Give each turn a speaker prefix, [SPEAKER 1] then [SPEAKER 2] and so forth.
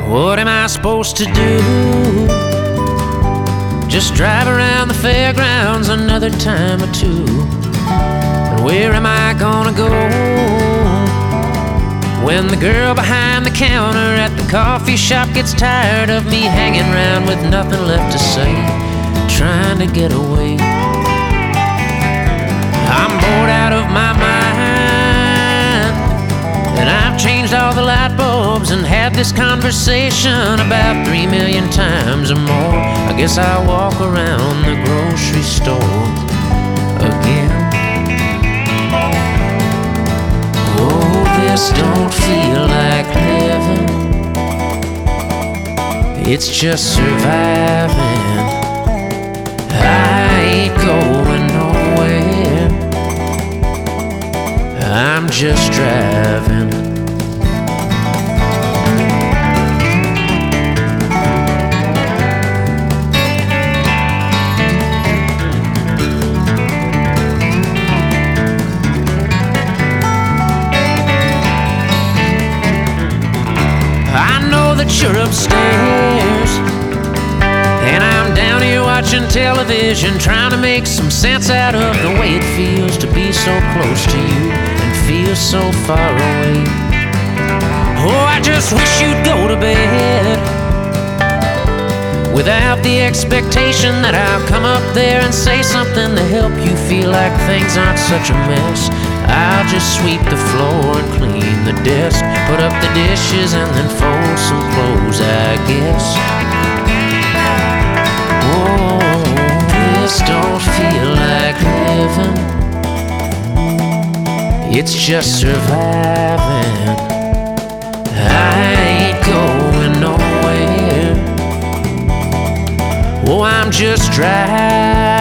[SPEAKER 1] What am I supposed to do? Just drive around the fairgrounds another time or two? And where am I gonna go when the girl behind the counter at the coffee shop gets tired of me hanging around with nothing left to say, trying to get away? I'm bored out of my mind, and I've changed all the light bulbs and had this conversation about 3 million times or more. I guess I'll walk around the grocery store again. Oh, this don't feel like living, it's just surviving. I ain't going nowhere, I'm just driving. I know that you're upstairs, and I'm down here watching television, trying to make some sense out of the way it feels to be so close to you and feel so far away. Oh, I just wish you'd go to bed without the expectation that I'll come up there and say something to help you feel like things aren't such a mess. I'll just sweep the floor and clean the desk, put up the dishes and then fold some clothes, I guess. Oh, this don't feel like living, it's just surviving. I ain't going nowhere, oh, I'm just driving.